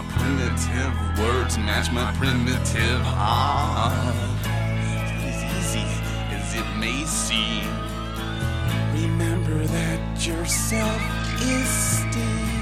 my primitive words match my primitive heart. As easy as it may seem, remember that yourself is steam.